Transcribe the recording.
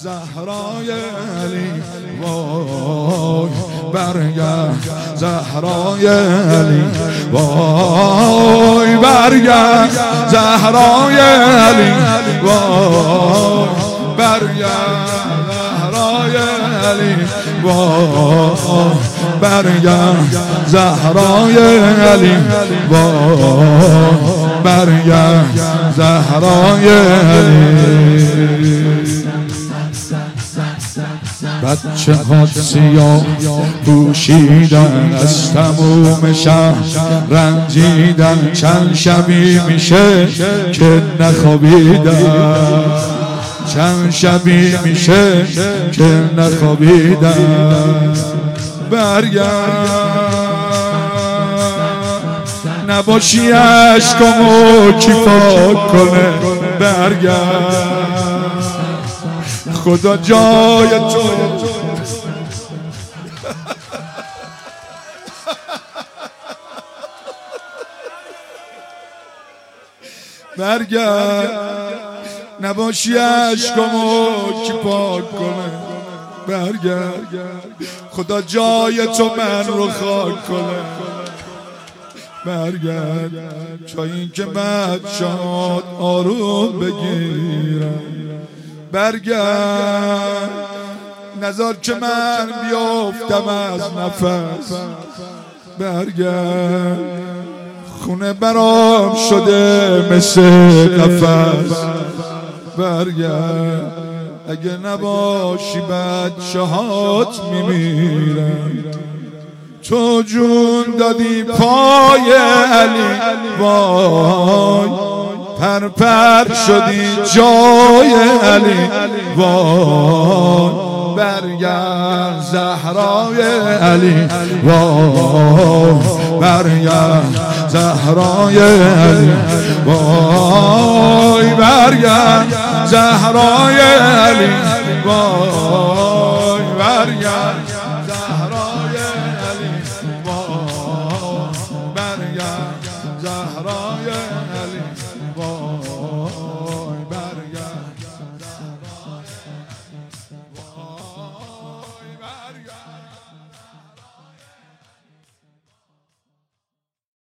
زهرای علی وای برگرد زهرای علی وای برگرد زهرای علی وای برگرد زهرای علی وای برگرد زهرای علی وای برگرد زهرای علی. بچه ها سیاه پوشیدن از تموم شهر رنجیدن، چند شبی میشه که نخوابیدن، چند شبی میشه که نخوابیدن. برگرد نباشی عشقامو کی پاک کنه، برگرد خدا جای تو برگرد نباشی عشقامو کی پاک کنه، برگرد خدا جای تو من رو خاک کنه، برگرد جای این که بچه‌هات آروم بگیرن، برگرد نذار که من بیافتم از نفس، برگرد خونه برام شده مثل قفس، برگرد اگه نباشی بچه‌هات میمیرن. تو جون دادی پای علی وای پرپر شدی جای علی وای برگرد زهرای علی وای برگرد زهرای علی وای برگرد زهرای علی وای